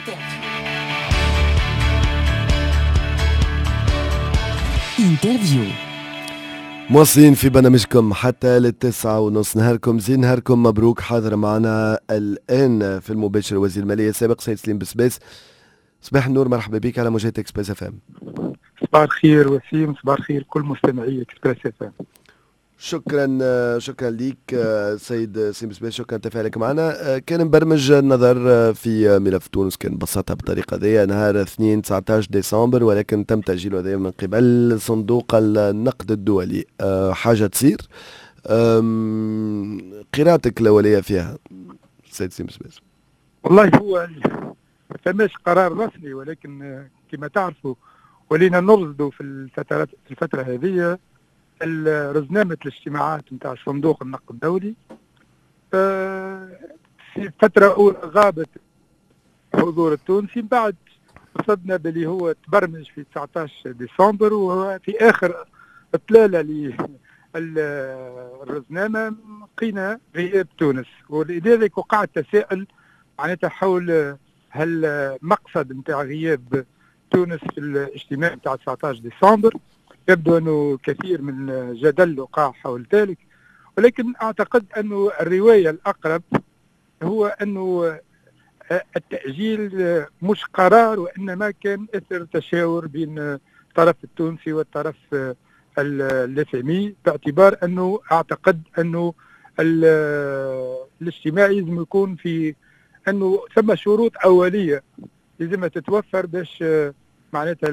انترفيو. مواصلين في برنامجكم حتى للتسعة ونص. نهاركم زين، نهاركم مبروك. حاضر معنا الآن في المباشر وزير المالية السابق سيد سليم بسباس. صباح النور، مرحبا بك على موجات اكسبريس اف ام. صباح الخير وسيم، صباح الخير كل مستمعي اكسبريس اف ام. شكرا ليك سيد سليم بسباس، شكرا تفاعلك معنا. كان مبرمج النظر في ملف تونس، كان بسطها بالطريقة ذي نهار 2 19 ديسمبر، ولكن تم تأجيله هذا من قبل صندوق النقد الدولي. حاجة تصير. قراءتك الأولية فيها سيد سليم بسباس؟ والله هو ما فماش قرار رسمي، ولكن كما تعرفوا ولينا نرصدوا في الفترة هذه رزنامة الاجتماعات نتاع صندوق النقد الدولي. في فترة أولى غابت حضور التونسي، بعد رصدنا باللي هو تبرمج في 19 ديسمبر، وفي آخر إطلالة للرزنامة لقينا غياب تونس، ولذلك وقع التساؤل معناتها حول هل مقصد نتاع غياب تونس في الاجتماع نتاع 19 ديسمبر. يبدو أنه كثير من جدل وقع حول ذلك، ولكن أعتقد أنه الرواية الأقرب هو أنه التأجيل مش قرار، وإنما كان إثر تشاور بين الطرف التونسي والطرف الفامي، باعتبار أنه أعتقد أنه الاجتماع لازم يكون في أنه ثم شروط أولية لازم تتوفر باش معناتها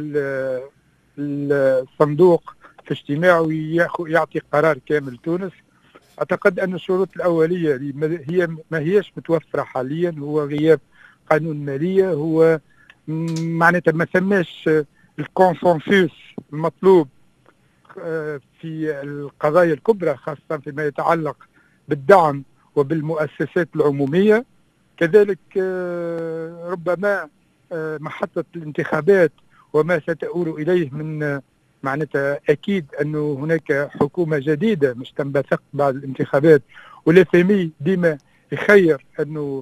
الصندوق في اجتماعه يعطي قرار كامل تونس. أعتقد أن الشروط الأولية هي ما هيش متوفرة حاليا، هو غياب قانون مالية، هو معناتها ما ثماش الكونسنسوس المطلوب في القضايا الكبرى، خاصة فيما يتعلق بالدعم وبالمؤسسات العمومية. كذلك ربما محطة الانتخابات وما ستؤول إليه من معناتها أكيد أنه هناك حكومة جديدة مش تنبثق بعد الانتخابات، والفامي ديما يخير أنه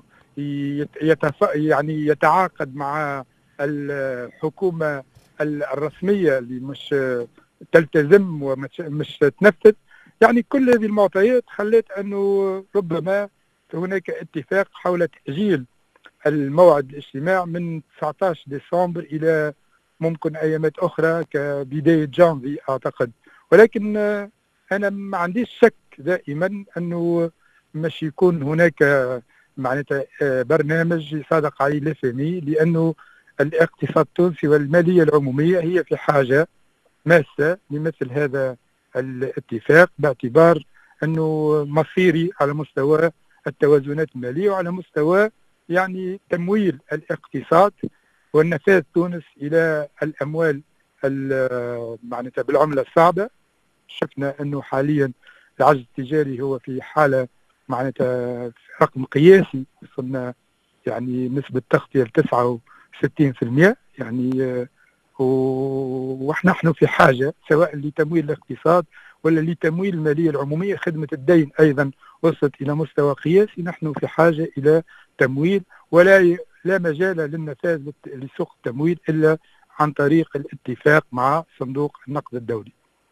يعني يتعاقد مع الحكومة الرسمية اللي مش تلتزم ومش تنفذ. يعني كل هذه المعطيات خلت أنه ربما هناك اتفاق حول تأجيل الموعد الاجتماع من 19 ديسمبر إلى ممكن أيامات أخرى كبداية جانفي أعتقد. ولكن أنا ما عنديش شك دائما أنه مش يكون هناك معناتها برنامج يصادق عليه الفامي، لأنه الاقتصاد التونسي والمالية العمومية هي في حاجة ماسة لمثل هذا الاتفاق، باعتبار أنه مصيري على مستوى التوازنات المالية وعلى مستوى يعني تمويل الاقتصاد والنفاذ تونس إلى الأموال معناتها بالعملة الصعبة. شفنا أنه حاليا العجز التجاري هو في حالة معناتها رقم قياسي، وصلنا يعني نسبة تغطية 69%. يعني ونحن في حاجة سواء لتمويل الاقتصاد ولا لتمويل المالية العمومية. خدمة الدين أيضا وصلت إلى مستوى قياسي، نحن في حاجة إلى تمويل، ولا مجال للنفاذ لسوق التمويل إلا عن طريق الاتفاق مع صندوق النقد الدولي.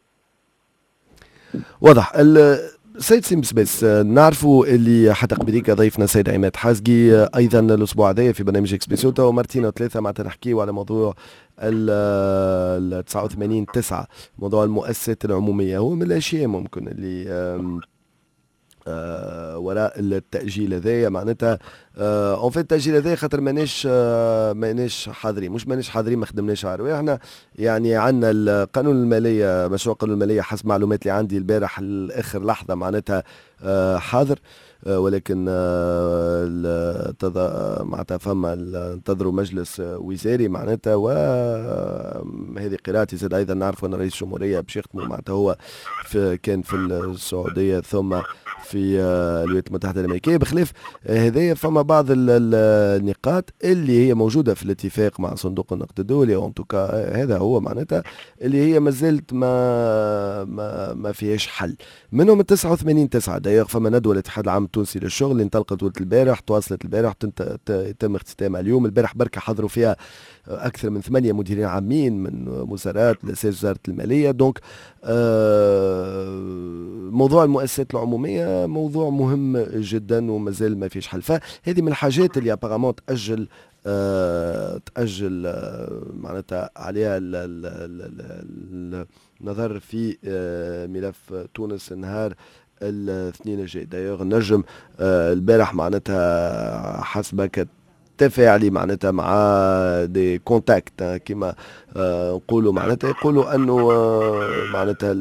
واضح. سيد سليم بسباس، نعرفوا اللي حتقبليك ضيفنا سيد عماد حازقي ايضا الاسبوع هذا في برنامج اكسبريسو، ومرتين وثلاثه معناتها نحكيوا على موضوع ال 89/9، موضوع المؤسسات العموميه. هو من الاشياء ممكن اللي وراء التأجيل هذايا معناتها اون فيت التأجيل هذايا خاطر ماناش حاضرين، مش ماناش حاضرين ما خدمناش على رواحنا. يعني عندنا القانون المالية، مشروع قانون المالية حسب معلومات اللي عندي البارح لاخر لحظة معناتها حاضر، ولكن معناتها فما انتظروا مجلس وزاري معناتها. وهذه قراءتي زاد ايضا نعرف ان رئيس الجمهورية باش يختموا معناتها هو كان في السعودية ثم في الولايات المتحدة الأمريكية. بخلاف هذايا فما بعض النقاط اللي هي موجودة في الاتفاق مع صندوق النقد الدولي، وانتوكا هذا هو معناتها اللي هي مازالت ما فيهاش حل. منهم 89/9 داير فما ندوة الاتحاد العام التونسي للشغل اللي انطلقت البارح، تواصلت البارح، يتم اختتامها اليوم. البارح بركة حضروا فيها أكثر من 8 مديرين عامين من وزارات لأساس وزارة المالية. دونك موضوع المؤسسات العمومية موضوع مهم جدا ومازال ما فيش حل. فهذه من الحاجات اللي ابارامون تأجل معناتها عليها النظر في ملف تونس نهار الاثنين الجاي. دايوغ نجم البارح معناتها حسب تفاعلي معناتها مع دي كونتاكت كما نقولوا، معناتها يقولوا انه معناتها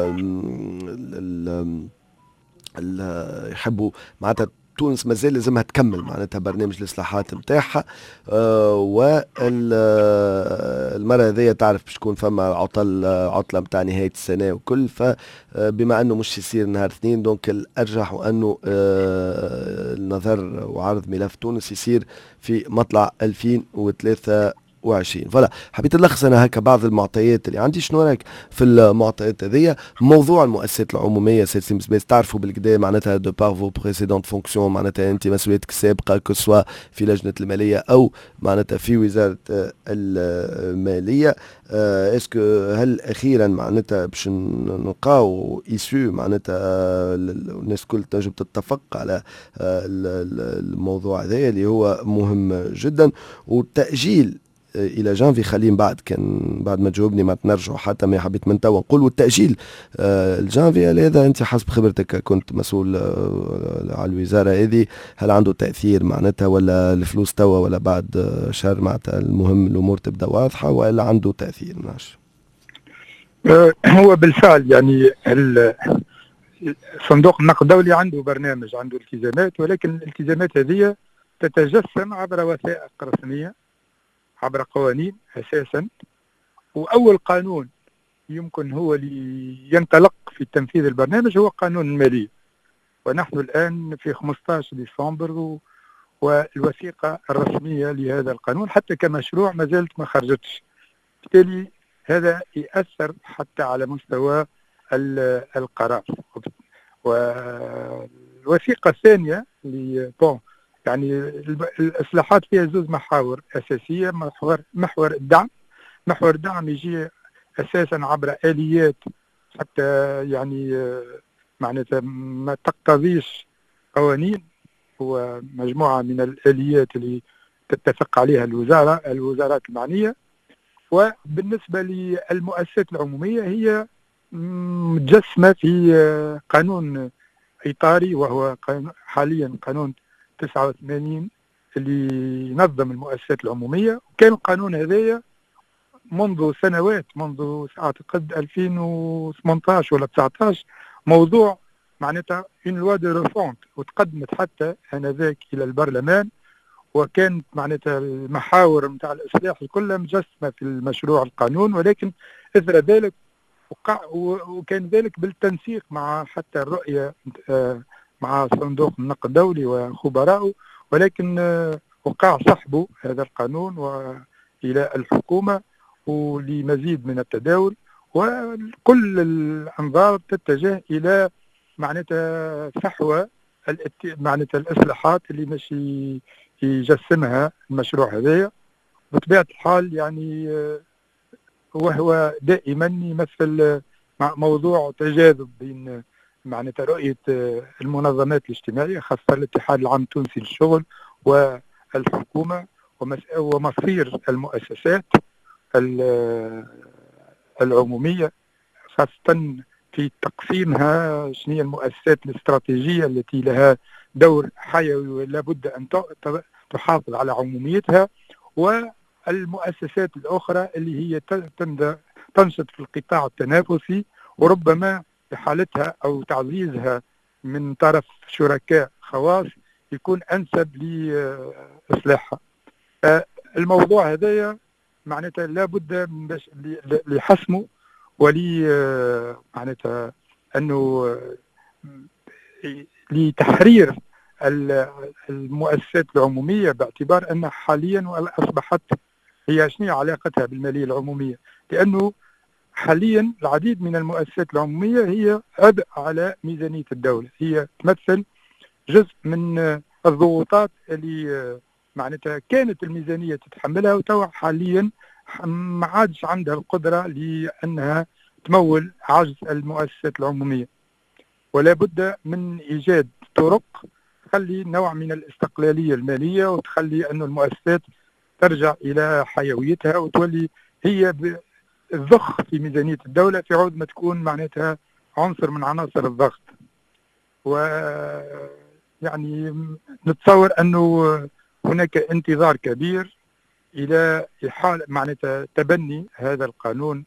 يحبوا معناتها تونس مازال لازمها تكمل معناتها برنامج الاصلاحات نتاعها. والمره هذيا تعرف باش تكون فما عطله نتاع نهايه السنه وكل، فبما انه مش يصير نهار اثنين دونك الارجح انه النظر وعرض ملف تونس يصير في مطلع 2023. فوالا حبيت نلخص انا هكا بعض المعطيات اللي عندي. شنو رايك في المعطيات هذيا؟ موضوع المؤسسات العموميه سيتي مسباس تعرفوا بالكدا معناتها دو بار فو بريسيدونت فونكسيون، معناتها انت مسؤوليتك السابقه كو سوا في لجنه الماليه او معناتها في وزاره الماليه. اسكو هل اخيرا معناتها باش نلقاو ايسو معناتها الناس كل تنجم تتفق على الموضوع هذا اللي هو مهم جدا، والتاجيل الى جانفي خليه بعد ما تجاوبني ما تنرجعوا حتى ما حبيت من توا نقول التاجيل الجانفي هذا انت حسب خبرتك كنت مسؤول على الوزاره هذه، هل عنده تاثير معناتها ولا الفلوس توا ولا بعد شهر معناتها المهم الامور تبدا واضحه ولا عنده تاثير؟ ماشي. هو بالفعل يعني صندوق النقد الدولي عنده برنامج، عنده التزامات، ولكن الالتزامات هذه تتجسم عبر وثائق رسميه، عبر قوانين أساسا. وأول قانون يمكن هو اللي ينطلق في تنفيذ البرنامج هو قانون المالية، ونحن الآن في 15 ديسمبر والوثيقة الرسمية لهذا القانون حتى كمشروع ما زالت ما خرجتش. بالتالي هذا يأثر حتى على مستوى القرار. والوثيقة الثانية اللي يعني الإصلاحات فيها زوج محاور أساسية. محور الدعم. محور الدعم يجي أساسا عبر آليات حتى يعني معناتها ما تقتضيش قوانين، هو مجموعة من الآليات اللي تتفق عليها الوزارات المعنية. وبالنسبة للمؤسسات العمومية هي متجسمة في قانون إطاري وهو حاليا قانون 89 اللي ينظم المؤسسات العمومية. وكان القانون هذايا منذ سنوات، منذ أعتقد 2018 ولا 19 موضوع معناتها une loi de refonte، وتقدمت حتى آنذاك إلى البرلمان، وكانت معناتها المحاور نتاع الإصلاح كلها مجسمة في المشروع القانون. ولكن إثر ذلك وكان ذلك بالتنسيق مع حتى الرؤية مع صندوق النقد الدولي وخبراءه، ولكن وقع سحبه هذا القانون وإلى الحكومة ولمزيد من التداول، وكل الأنظار تتجه إلى معناتها فحوى معناتها الإصلاحات اللي مش يجسمها المشروع هذايا. بطبيعة الحال يعني وهو دائما يمثل موضوع تجاذب بين معناتها رؤية المنظمات الاجتماعية خاصة الاتحاد العام التونسي للشغل والحكومة ومصير المؤسسات العمومية، خاصة في تقسيمها شنو هي المؤسسات الاستراتيجية التي لها دور حيوي ولا بد أن تحافظ على عموميتها، والمؤسسات الأخرى اللي هي تنشط في القطاع التنافسي وربما بحالتها أو تعزيزها من طرف شركاء خواص يكون أنسب لإصلاحها. الموضوع هذايا معناتها لابد لحسمه معناتها أنه لتحرير المؤسسات العمومية، باعتبار أن حاليا أصبحت هي شنو علاقتها بالمالية العمومية، لأنه حاليا العديد من المؤسسات العمومية هي عبء على ميزانية الدولة، هي تمثل جزء من الضغوطات اللي معناتها كانت الميزانية تتحملها، وتوا حاليا ما عادش عندها القدرة لأنها تمول عجز المؤسسات العمومية. ولا بد من إيجاد طرق تخلي نوع من الاستقلالية المالية، وتخلي أن المؤسسات ترجع إلى حيويتها وتولي هي الضخ في ميزانية الدولة، في عود ما تكون معناتها عنصر من عناصر الضغط. ويعني نتصور أنه هناك انتظار كبير إلى حال معناتها تبني هذا القانون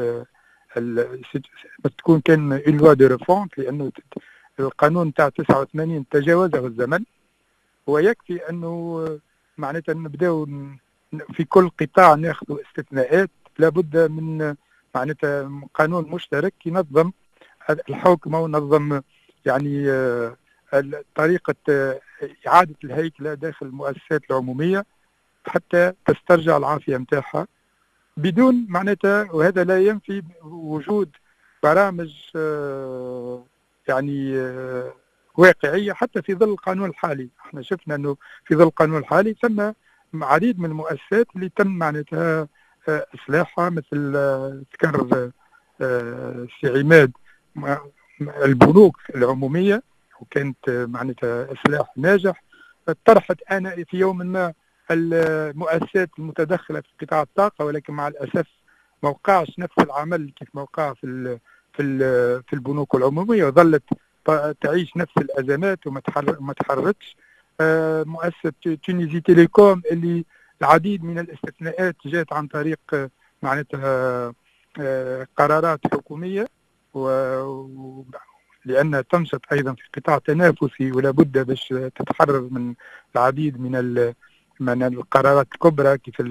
تكون كان une loi de refonte، لأنه القانون تاع 89 تجاوزه الزمن. ويكفي أنه معناتها نبداو في كل قطاع ناخذ استثناءات، لابد من معناتها قانون مشترك ينظم الحكم ونظم يعني طريقة إعادة الهيكلة داخل المؤسسات العمومية حتى تسترجع العافية متاعها بدون معناتها. وهذا لا ينفي وجود برامج يعني واقعية حتى في ظل القانون الحالي. احنا شفنا انه في ظل القانون الحالي ثم عديد من المؤسسات اللي تم معناتها اصلاحها، مثل ذكر سي عماد البنوك العمومية، وكانت معناتها اصلاح ناجح. طرحت انا في يوم ما المؤسسات المتدخلة في قطاع الطاقة، ولكن مع الاسف ما وقعش نفس العمل كيف ما وقع في البنوك العمومية، وظلت تعيش نفس الأزمات وما تحركش. مؤسسة تونيزي تيليكوم اللي العديد من الاستثناءات جاءت عن طريق معناتها قرارات حكومية، لأنها تنشط أيضا في قطاع تنافسي ولا بد باش تتحرر من العديد من القرارات الكبرى كيف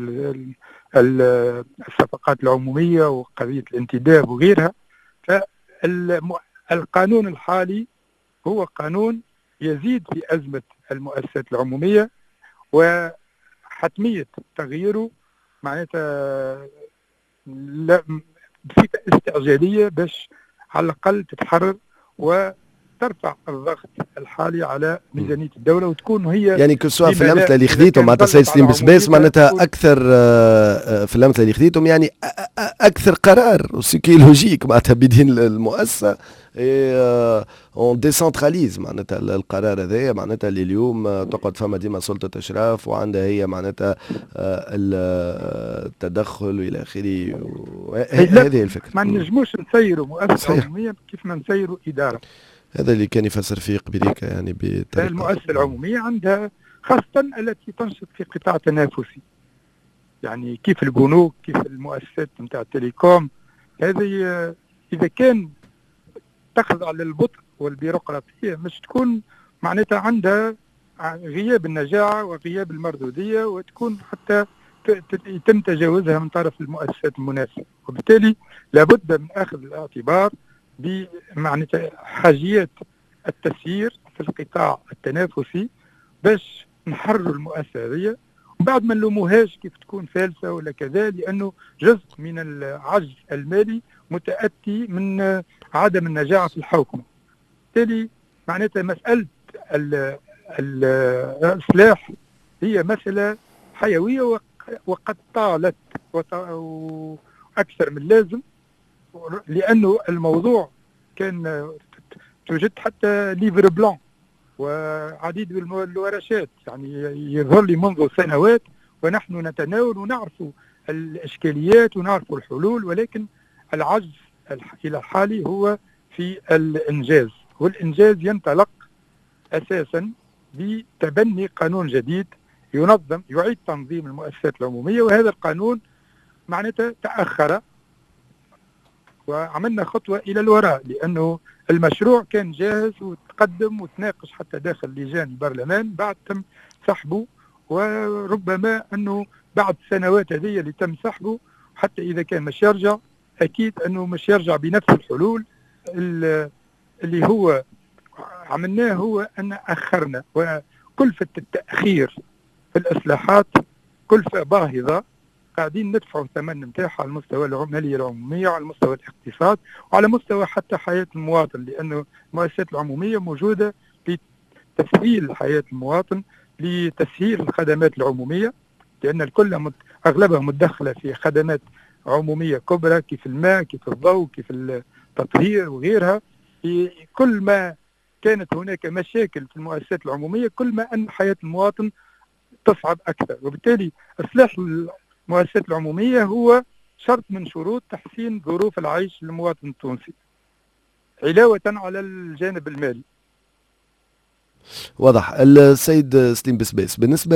الصفقات العمومية وقضية الانتداب وغيرها. فالقانون الحالي هو قانون يزيد في أزمة المؤسسات العمومية، وحتمية تغييره معناتها بصفة استعجالية باش على الأقل تتحرر وترفع الضغط الحالي على ميزانية الدولة، وتكون هي يعني كسوا في الأمثلة اللي خذيتهم معناتها سيد سليم بسباس معناتها أكثر في الأمثلة اللي خذيتهم يعني أكثر قرار سيكولوجيك معناتها بدين المؤسسة اون ديسنتراليز معناتها القرار هذايا معناتها اللي اليوم تقعد فما ديما سلطة إشراف وعندها هي معناتها التدخل وإلى آخره. هذه الفكرة. ما نجموش نسيروا مؤسسة عمومية كيف ما نسيروا إدارة. هذا اللي كان يفسر فيه قبليك يعني بطريقة. المؤسسة العمومية عندها خاصة التي تنشط في قطاع تنافسي، يعني كيف البنوك كيف المؤسسات نتاع التليكوم، هذه إذا كان تخضع للبطء والبيروقراطية مش تكون معناتها عندها غياب النجاعة وغياب المردودية، وتكون حتى يتم تجاوزها من طرف المؤسسات المنافسة. وبالتالي لابد من أخذ الاعتبار بمعناتها حاجيات التسيير في القطاع التنافسي باش نحرر المؤسسة هذه، وبعد ما نلوموهاش كيف تكون فالسة ولا كذا، لأنه جزء من العجز المالي متأتي من عدم النجاعة في الحوكمة. بالتالي معناتها مسألة الإصلاح هي مسألة حيوية وقد طالت أكثر من لازم، لأنه الموضوع كان توجد حتى ليفر بلان وعديد من الورشات، يعني يظهر لي منذ سنوات ونحن نتناول ونعرف الإشكاليات ونعرف الحلول، ولكن العجز إلى الحالي هو في الإنجاز. والإنجاز ينطلق أساسا بتبني قانون جديد يعيد تنظيم المؤسسات العمومية، وهذا القانون معناته تأخر وعملنا خطوة إلى الوراء، لأنه المشروع كان جاهز وتقدم وتناقش حتى داخل لجان البرلمان، بعد تم سحبه، وربما أنه بعد سنوات هذه اللي تم سحبه حتى إذا كان مش يرجع أكيد أنه مش يرجع بنفس الحلول اللي هو عملناه، هو أن أخرنا. وكلفة التأخير في الإصلاحات كلفة باهظة قاعدين ندفعوا ثمن نتاعها على المستوى المالية العمومية وعلى مستوى الاقتصاد وعلى مستوى حتى حياة المواطن، لأنه المؤسسات العمومية موجودة تسهيل حياة المواطن، لتسهيل الخدمات العمومية، لأن الكل أغلبها متدخلة في خدمات عمومية كبرى، كيف الماء، كيف الضوء، كيف التطهير وغيرها. كل ما كانت هناك مشاكل في المؤسسات العمومية كل ما أن حياة المواطن تصعب أكثر، وبالتالي إصلاح المؤسسات العمومية هو شرط من شروط تحسين ظروف العيش للمواطن التونسي علاوة على الجانب المالي. واضح. السيد سليم بسباس، بالنسبة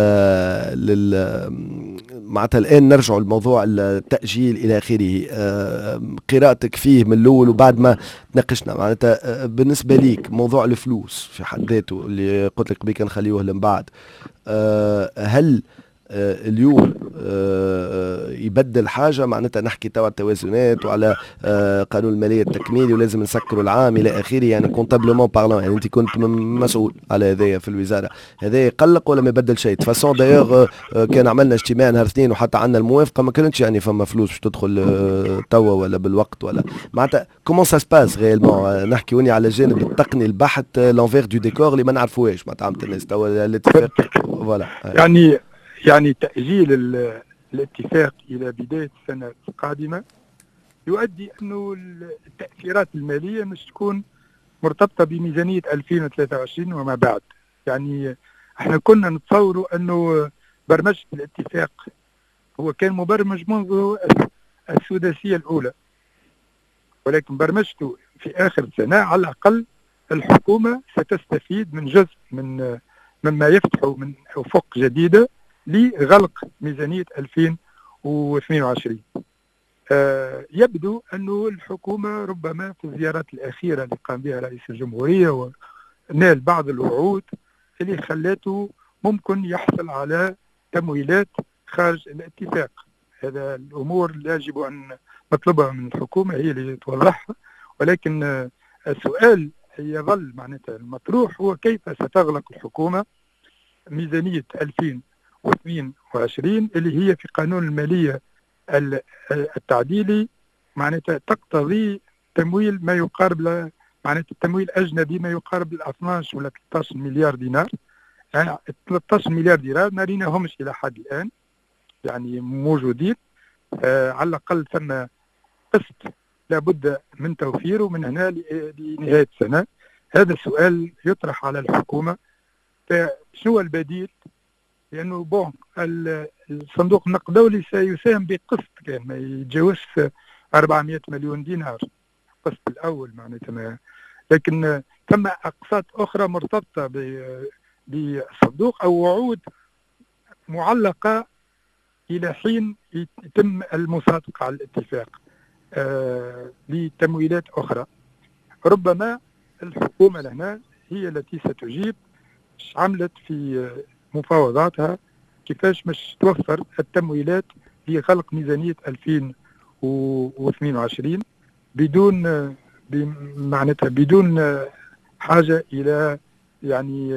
معناتها الآن نرجع لموضوع التأجيل إلى آخره، قراءتك فيه من الأول وبعد ما تناقشنا، معناتها بالنسبة ليك موضوع الفلوس في حد ذاته اللي قلت لك بيك نخليوه لمن بعد، هل اليوم يبدل حاجة؟ معناتها نحكي توا التوازنات وعلى قانون المالية التكميلي ولازم نسكروا العام إلى آخره، يعني كونتابلومون بارلون، يعني أنت كنت مسؤول على هذايا في الوزارة، هذا يقلق ولا ما يبدل شيء؟ فاسون دايوغ كان عملنا اجتماع نهار اثنين وحتى عندنا الموافقة، ما كانتش يعني فما فلوس باش تدخل توا ولا بالوقت ولا معناتها كومون سا سباس غيالمون؟ نحكي وني على الجانب التقني البحت، لونفير دو ديكور اللي ما نعرفوهاش معناتها عامة الناس توا الاتفاق. فوالا يعني تأجيل الاتفاق إلى بداية السنة القادمة يؤدي أنه التأثيرات المالية مش تكون مرتبطة بميزانية 2023 وما بعد. يعني احنا كنا نتصوروا أنه برمجة الاتفاق هو كان مبرمج منذ السداسية الأولى، ولكن برمجته في آخر السنة على الأقل الحكومة ستستفيد من جزء مما يفتح من أفق جديدة لغلق ميزانية 2022. يبدو أن الحكومة ربما في الزيارات الأخيرة اللي قام بها رئيس الجمهورية ونال بعض الوعود اللي خلاته ممكن يحصل على تمويلات خارج الاتفاق. هذا الأمور لا يجب أن نطلبها من الحكومة، هي اللي توضحها، ولكن السؤال يظل معناتها المطروح هو كيف ستغلق الحكومة ميزانية 2022 اللي هي في قانون المالية التعديلي معناتها تقتضي تمويل ما يقارب معناتها التمويل الأجنبي ما يقارب 12 ولا 13 مليار دينار. 13 مليار دينار ما ريناهمش إلى حد الآن، يعني موجودين. على الأقل ثم قسط لابد من توفيره من هنا لنهاية السنة. هذا السؤال يطرح على الحكومة، فشو البديل؟ لأنه بون الصندوق النقد الدولي سيساهم بقسط كان ما يتجاوزش 400 مليون دينار القسط الأول معناتها، لكن ثم أقساط أخرى مرتبطة بالصندوق أو وعود معلقة إلى حين يتم المصادقة على الاتفاق لتمويلات أخرى. ربما الحكومة لهنا هي التي ستجيب عملت في مفاوضاتها كيفاش مش توفر التمويلات لخلق ميزانية 2022 بدون معناتها بدون حاجة إلى يعني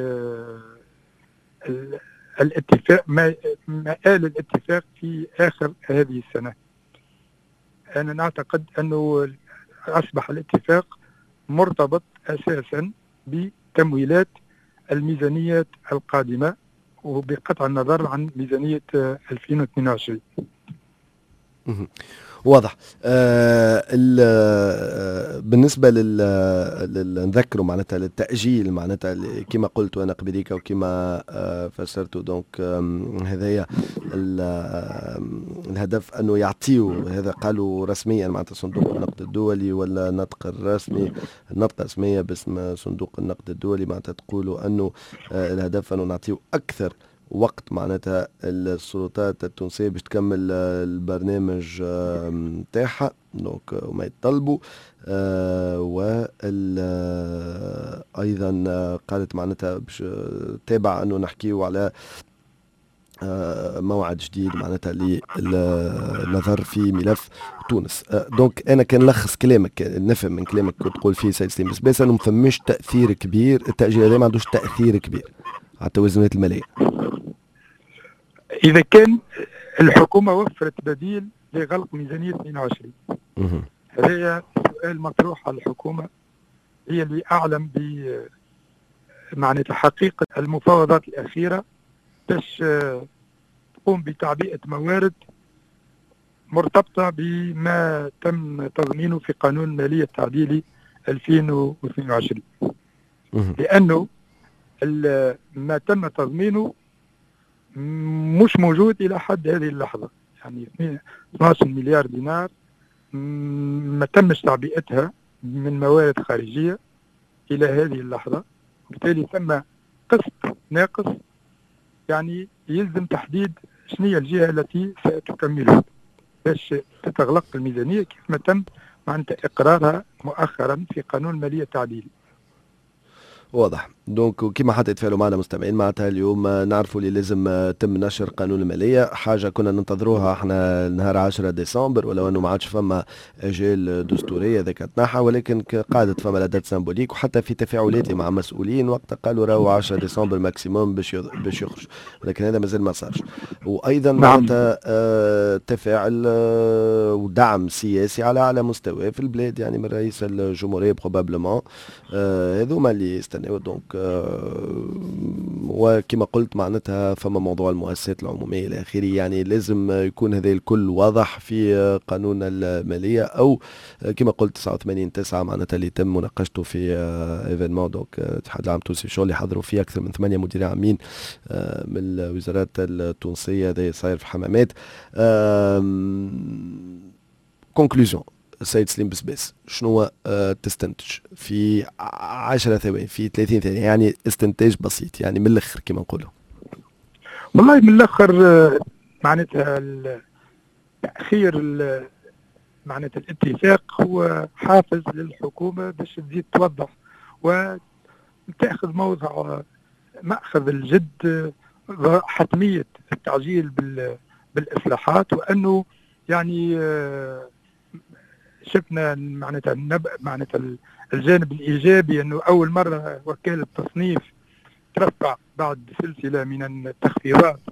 الاتفاق مآل الاتفاق في آخر هذه السنة. أنا نعتقد أنه أصبح الاتفاق مرتبط أساسا بتمويلات الميزانيات القادمة وبقطع النظر عن ميزانية 2022. واضح. بالنسبة نذكروا معناتها للتأجيل معناتها كما قلت أنا قبليك وكما فسرته، دونك هذايا الهدف أنه يعطيوا، هذا قالوا رسميا معناتها صندوق النقد الدولي ولا النطق الرسمي، النطقة رسمية باسم صندوق النقد الدولي معناتها تقولوا أنه الهدف أنه نعطيوا أكثر وقت معناتها السلطات التونسية باش تكمل البرنامج نتاعها دونك وما يتطلبوا. أيضا قالت معناتها باش تابع أنه نحكيو على موعد جديد معناتها للنظر في ملف تونس. دونك انا كان نلخص كلامك، نفهم من كلامك كنت تقول فيه سيد سليم بس انه ما فماش تاثير كبير، التاجيل هذا ما عندوش تاثير كبير على التوازنات الماليه. اذا كان الحكومه وفرت بديل لغلق ميزانيه 22 هذا سؤال مطروح على الحكومه، هي اللي اعلم معناتها حقيقة المفاوضات الأخيرة باش تقوم بتعبئة موارد مرتبطة بما تم تضمينه في قانون المالية التعديلي 2022. لأنه ما تم تضمينه مش موجود إلى حد هذه اللحظة، يعني 12 مليار دينار ما تمش تعبئتها من موارد خارجية إلى هذه اللحظة، وبالتالي ثم قسط ناقص، يعني يلزم تحديد شنو هي الجهة التي ستكمله باش تتغلق الميزانية كيف ما تم معناتها إقرارها مؤخرا في قانون المالية التعديلي. واضح. دونك كيما حتى يتفاعلوا معنا مستمعين معناتها اليوم نعرفوا اللي لازم تم نشر قانون الماليه، حاجه كنا ننتظروها احنا نهار 10 ديسمبر، ولو انه ما عادش فما اجال دستوريه ذاك تنحى، ولكن قاعدت فما لدات سيمبوليك، وحتى في تفاعلاتي مع مسؤولين وقتها قالوا راهو 10 ديسمبر ماكسيموم باش يخرج، ولكن هذا مازال ما صارش. وايضا معناتها تفاعل ودعم سياسي على اعلى مستوى في البلاد، يعني من رئيس الجمهوريه بروبابلمون، هذوما اللي يستناو. دونك وكما قلت معناتها فما موضوع المؤسسات العمومية إلى آخره، يعني لازم يكون هذا الكل واضح في قانون المالية، أو كما قلت 89/9 معناتها اللي تم مناقشته في ايفينمون. دونك الاتحاد العام التونسي الشغل اللي حضروا فيه أكثر من 8 مديرين عامين من الوزارات التونسية، هذا صاير في حمامات. كونكلوزيون السيد سليم بسباس، شنو تستنتج في 10 ثواني في 30 ثانية، يعني استنتاج بسيط، يعني من الاخر كما نقولوا؟ والله من الاخر معناتها تأخير معناتها الاتفاق هو حافز للحكومة باش تزيد توضح وتأخذ موضع مأخذ الجد حتمية التعجيل بالإصلاحات، وأنه يعني شفنا معناتها الجانب الإيجابي أنه أول مرة وكالة التصنيف ترفع بعد سلسلة من التخفيضات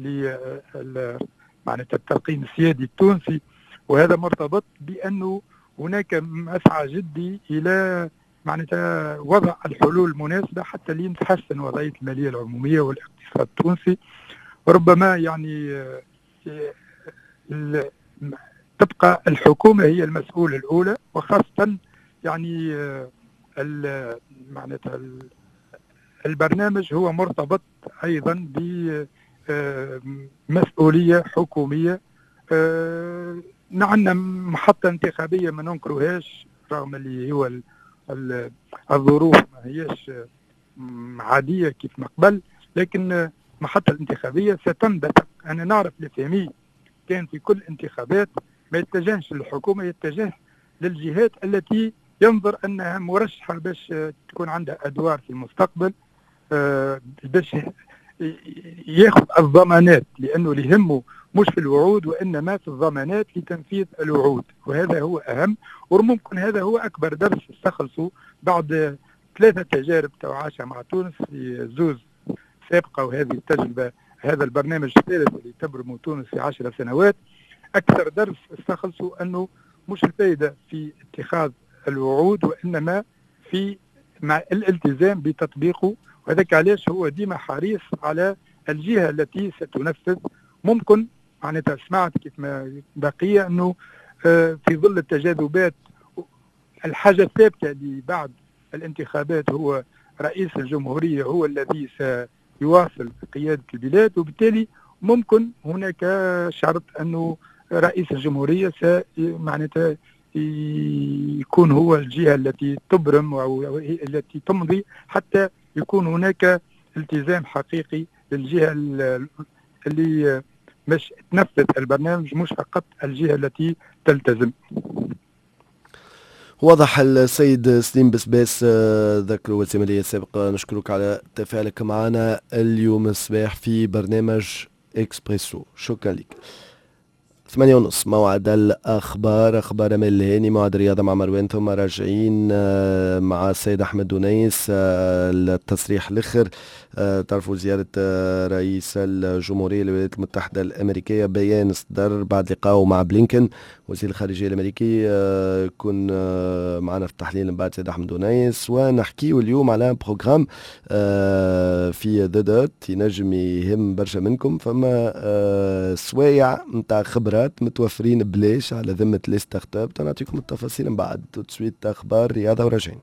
معناتها التلقين السيادي التونسي، وهذا مرتبط بأنه هناك مسعى جدي إلى معناتها وضع الحلول المناسبة حتى لتحسن وضعية المالية العمومية والاقتصاد التونسي. وربما يعني تبقى الحكومة هي المسؤولة الأولى، وخاصة يعني معناتها البرنامج هو مرتبط أيضا بمسؤولية حكومية. عندنا محطة انتخابية ما ننكروهاش رغم اللي هو الظروف ما هيش عادية كيف ما قبل، لكن محطة الانتخابية ستنبثق. أنا نعرف الفهمي كان في كل انتخابات ما يتجهش للحكومة، يتجه للجهات التي ينظر أنها مرشحة باش تكون عندها أدوار في المستقبل، باش ياخذ الضمانات، لأنه اللي يهمه مش في الوعود وإنما في الضمانات لتنفيذ الوعود، وهذا هو أهم. وممكن هذا هو أكبر درس استخلصوا بعد 3 تجارب توعاشة مع تونس في زوز سابقة، وهذه التجربة هذا البرنامج الثالث اللي تبرمه تونس في 10 سنوات. أكثر درس استخلصوا أنه مش الفائدة في اتخاذ الوعود وإنما في مع الالتزام بتطبيقه، وذلك علاش هو ديما حريص على الجهة التي ستنفذ. ممكن معناتها سمعت كيف ما بقية أنه في ظل التجاذبات الحاجة الثابتة اللي بعد الانتخابات هو رئيس الجمهورية هو الذي سيواصل قيادة البلاد، وبالتالي ممكن هناك شرط أنه رئيس الجمهورية معناتها يكون هو الجهة التي تبرم أو التي تمضي حتى يكون هناك التزام حقيقي للجهة اللي مش تنفذ البرنامج، مش فقط الجهة التي تلتزم. واضح. السيد سليم بسباس ذكر وزير المالية السابق، نشكرك على تفاعلك معنا اليوم الصباح في برنامج إكسبريسو، شكرا لك. 8:30 موعد الأخبار، أخبار أمل الهاني، موعد الرياضة مع مروان، ثم راجعين مع السيد أحمد دونيس. التصريح الأخر تعرفوا زيارة رئيس الجمهورية للولايات المتحدة الأمريكية، بيان صدر بعد لقائه مع بلينكن وزير الخارجية الأمريكي. كن معنا في التحليل من بعد سيد أحمد دونيس، ونحكيه اليوم على بروغرام في دودوت ينجم يهم برشا منكم. فما سوايع متاع خبرات متوفرين بلاش على ذمة لي ستارت اب، تنعطيكم التفاصيل من بعد. تو تسويت أخبار رياضة وراجعين.